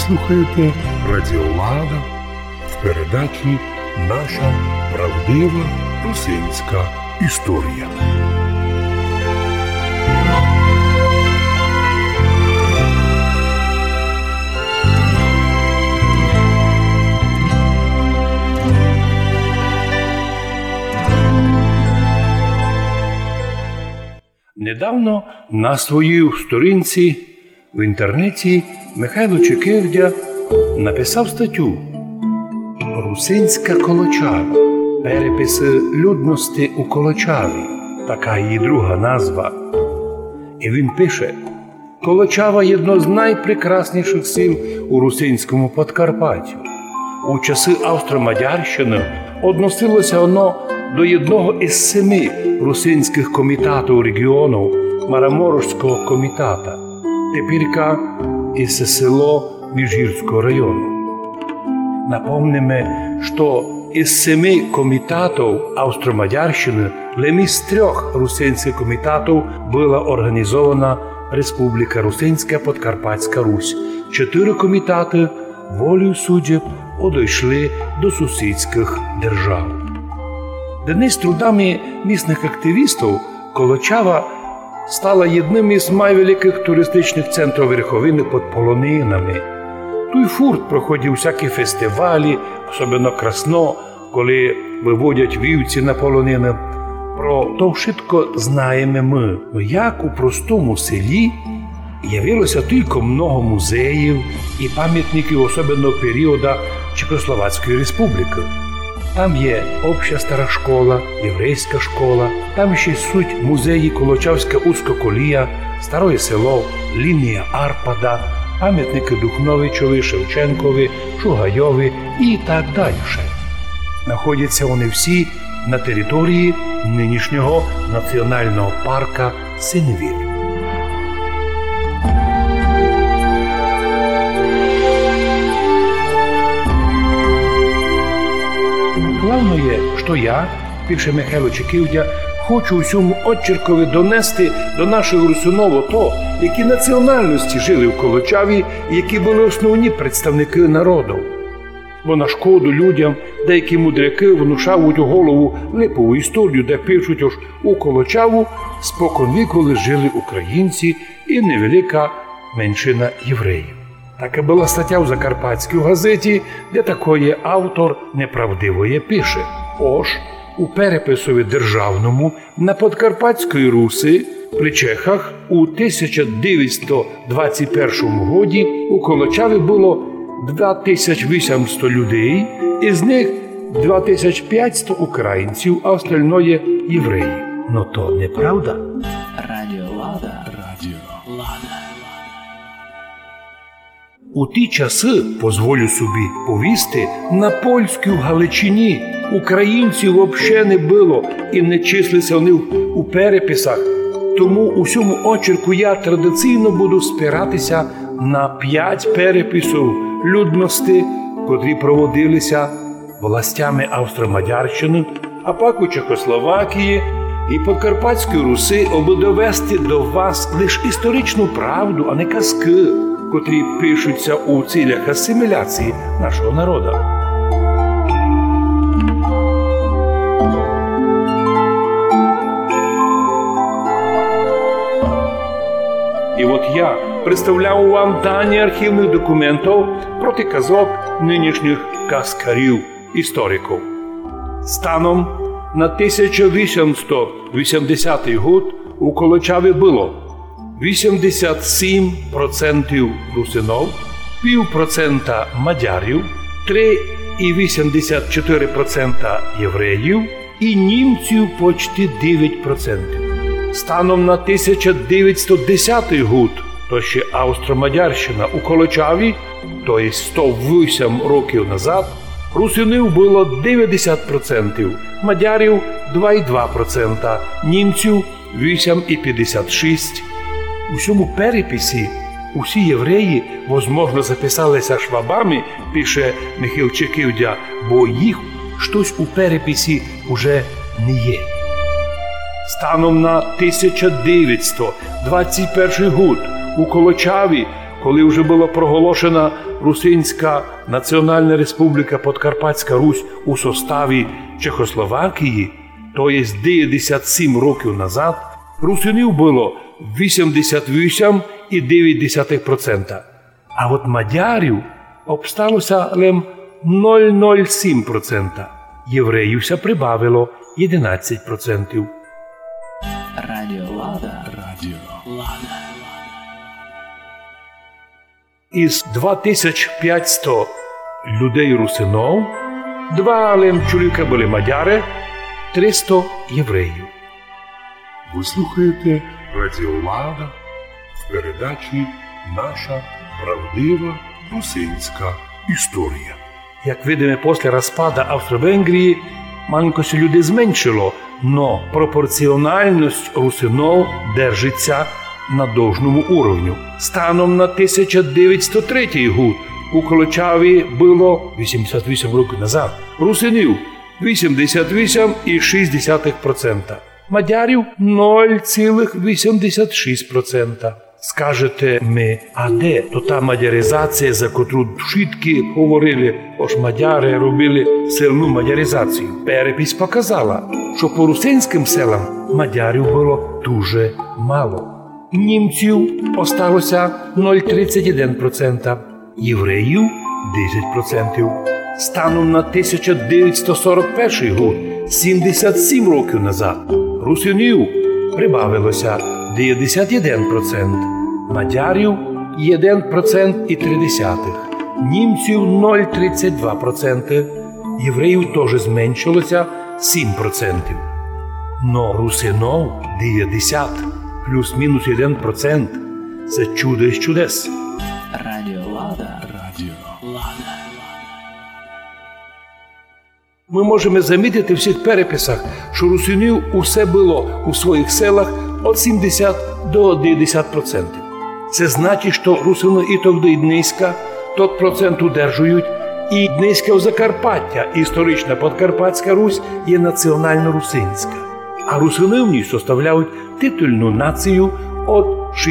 слухаєте Радіо Лада в передачі «Наша правдива русинська історія». Недавно на своїй сторінці в інтернеті Михайло Чекивдя написав статтю «Русинська Колочава. Переписи людності у Колочаві». Така її друга назва. І він пише: «Колочава – єдно з найпрекрасніших сіл у Русинському Подкарпаттю. У часи Австро-Мадярщини односилося воно до одного із 7 русинських комітатів регіону Мараморського комітата, тепірка із село Міжгірського району. Напомнимо, що із 7 комітатів Австро-Мадярщини лише з 3 русинських комітатів була організована Республіка Русинська Подкарпатська Русь. 4 комітати волею суддів одійшли до сусідських держав. Днес трудами місцевих активістів Колочава стала одним із найвеликих туристичних центрів Верховини під Полонинами. Тут фурт проходять всякі фестивалі, особливо красно, коли виводять вівці на полонини. Про то швидко знаємо ми. Як у простому селі явилося тільки много музеїв і пам'ятників особливо періоду Чехословацької республіки. Там є обща стара школа, єврейська школа, там ще суть музеї Колочавська узкоколія, Старое село, лінія Арпада, пам'ятники Духновичові, Шевченкові, Шугайові і так далі. Знаходяться вони всі на території нинішнього національного парка Синевір. Главное є, що я, пише Михайло Чекивдя, хочу усьому очеркові донести до нашого русинову то, які національності жили в Колочаві і які були основні представники народу. Бо на шкоду людям деякі мудряки внушають у голову липову історію, де пишуть, аж у Колочаву споконвіку жили українці і невелика меншина євреїв. Така була стаття в Закарпатській газеті, де такої автор неправдивої пише. Ож у переписові державному на Подкарпатської Руси при Чехах у 1921 році у Колочаві було 2800 людей, із них 2500 українців, а остальное євреї. Но то неправда. Радіо Лада. Радіо Лада. У ті часи, позволю собі повісти, на польській Галичині українців взагалі не було і не числилися вони у переписах. Тому у цьому очерку я традиційно буду спиратися на 5 переписів людності, котрі проводилися властями Австро-Мадярщини, а пак у Чехословакії і Подкарпатської Руси, аби довести до вас лише історичну правду, а не казки, котрі пишуться у цілях асиміляції нашого народу. І от я представляю вам дані архівних документів проти казок нинішніх казкарів, істориків. Станом на 1880 год у Колочаві було 87% русинов, 0,5% мадярів, 3,84% євреїв і німців почти 9%. Станом на 1910 год, то ще Австро-Мадярщина у Колочаві, то є 108 років назад, русинів було 90%, мадярів 2,2%, німців 8,56%. У цьому переписі усі євреї, можливо, записалися швабами, пише Михайло Чекивдя, бо їх щось у переписі уже не є. Станом на 1921 год у Колочаві коли вже була проголошена Русинська Національна Республіка Подкарпатська Русь у составі Чехословакії, то є 97 років назад, русинів було 88,9%, а от мадярів обсталося лише 0,07%, євреївся прибавило 11%. Радіо Лада. Радіо Лада. Із 2500 людей русинов, 2 чоловіка були мадяри, 300 євреїв. Ви слухаєте Радіо Лада в передачі «Наша правдива русинська історія». Як видимо, після розпаду Австро-Венгрії манькося людей зменшило, но пропорціональність русинов держиться на должному уровню. Станом на 1903 год у Колочаві було 88 років назад русинів 88,6%, мадярів 0,86%. Скажете ми, а де то та мадяризація, за котру швидкі говорили, ось мадяри робили сильну мадяризацію? Перепись показала, що по русинським селам мадярів було дуже мало. Німців осталося 0,31%, євреїв 10%. Станом на 1941 год, 77 років назад, русинів прибавилося 91%, мадярів 1,3%, німців 0,32%, євреїв теж зменшилося 7%. Но русинов 90%. Плюс-мінус 1%. Це чудо із чудес. Радіо Лада. Радіо Лада. Ми можемо замітити в всіх переписах, що русинів усе було у своїх селах від 70 до 90%. Це значить, що русини і тоді і дниська тот процент удержують, і дниська у Закарпаття, історична Подкарпатська Русь є національно-русинська. А русини в ній составляють титульну націю від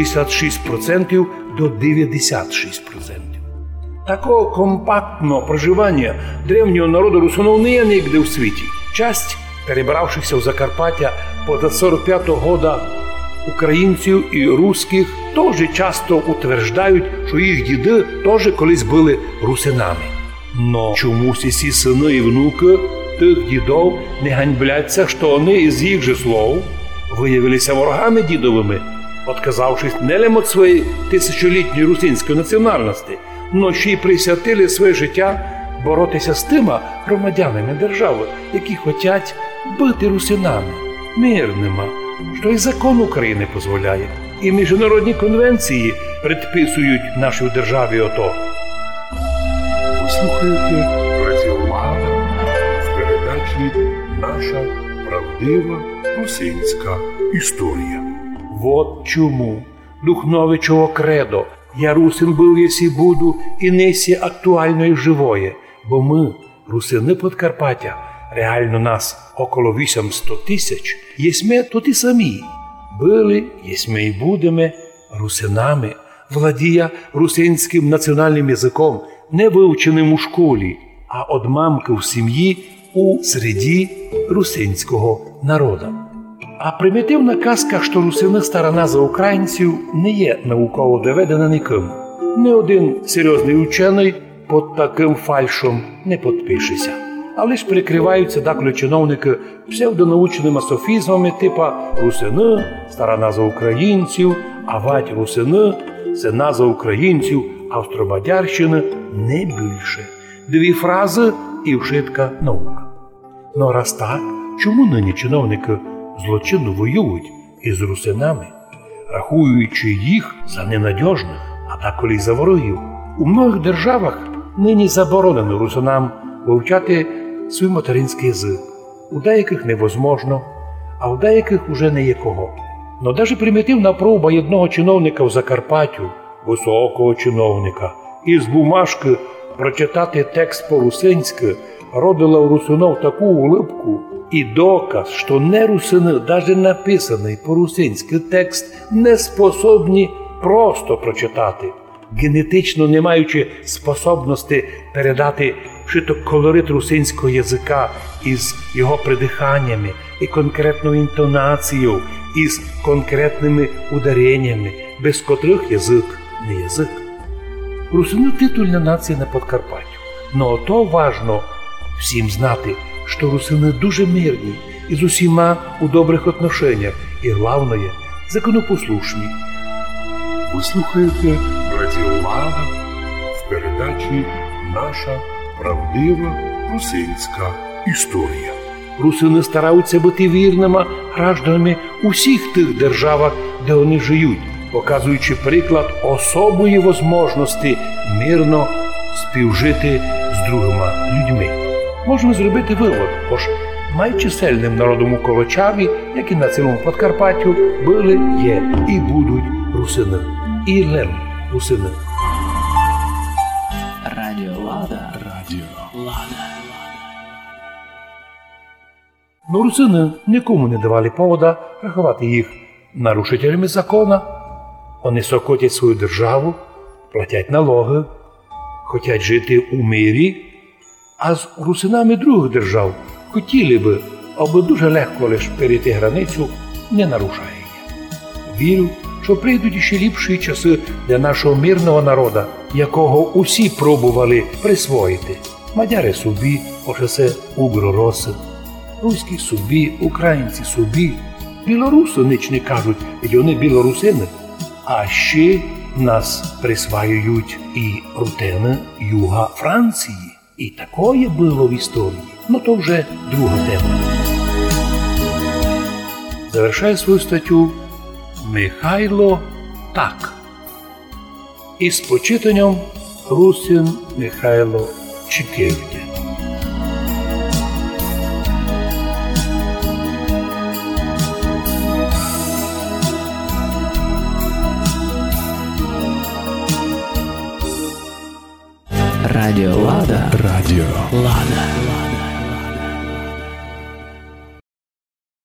66% до 96%. Такого компактного проживання древнього народу русинов не є нігде в світі. Часть перебравшихся в Закарпаття поза 45-го года українців і русських теж часто утверждають, що їх діди теж колись були русинами. Но чомусь і ці сини і внуки тих дідов не ганьбляться, що вони із їх же слов виявилися ворогами дідовими, отказавшись не лише від своєї тисячолітньої русинської національності, но ще й присвятили своє життя боротися з тими громадянами держави, які хочуть бути русинами, мирними, що і закон України дозволяє, і міжнародні конвенції предписують нашій державі ото. Ви слухаєте Радіо Лада в передачі «Наша правдива русинська історія». Вот чому Духновичого кредо «Я русин був, єсі буду, і несі актуально і живоє», бо ми, русини Подкарпаття, реально нас около 800 тисяч, єсме тут і самі. Були, єсме і будемо русинами, владія русинським національним язиком, не вивченим у школі, а од мамки в сім'ї у середі русинського народу. А примітивна казка, що русини старана за українців, не є науково доведена ніким. Ні один серйозний учений під таким фальшом не підпишеться. А лиш прикриваються деколи чиновники псевдонаучними софізмами типа «русини» – старана за українців, а «вать русини» – це назва українців Австро-Мадярщини не більше. 2 фрази і вшитка наука. Но раз так, чому нині чиновники злочинно воюють із русинами, рахуючи їх за ненадіжних, а деколи й за ворогів? У многих державах нині заборонено русинам вивчати свій материнський язик. У деяких невозможно, а у деяких уже не є кого. Но навіть примітивна проба одного чиновника в Закарпаттю, високого чиновника, із бумажки прочитати текст по-русинськи родила у русинов таку улипку і доказ, що не русини, навіть написаний по-русинськи текст, не способні просто прочитати. генетично не маючи способності передати колорит русинського язика із його придиханнями і конкретною інтонацією, із конкретними удареннями, без котрих язик не язик. Русини – титульна нація на Подкарпаттю. Но то важно всім знати, що русини дуже мирні і з усіма у добрих отношеннях, і, головне, законопослушні. Ви слухаєте Радіо Лада в передачі «Наша правдива русинська історія». Русини стараються бути вірними гражданами усіх тих державах, де вони живуть, показуючи приклад особої можливості мирно співжити з другими людьми. Можна зробити вивод, бо ж найчисельним народом у Колочаві, як і на цілому Подкарпаттю, були, є і будуть русини. І лем русини. Радіо Лада. Радіо Лада. Но русини нікому не давали повода рахувати їх нарушителями закона. Вони сокотять свою державу, платять налоги, хочуть жити у мирі, а з русинами других держав хотіли би, аби дуже легко лиш перейти границю, не нарушає її. Вірю, що прийдуть іще ліпші часи для нашого мирного народу, якого усі пробували присвоїти. Мадяри собі, ошесе угророси, руські собі, українці собі, білоруси ніч не кажуть, ведь вони білорусини. А ще нас присваюють і рутини юга Франції. І такое було в історії. Ну то вже друга тема. Завершає свою статтю Михайло Так. Із почитанням Русин Михайло Чикивдя. Радіо Лада. Радіо Лада.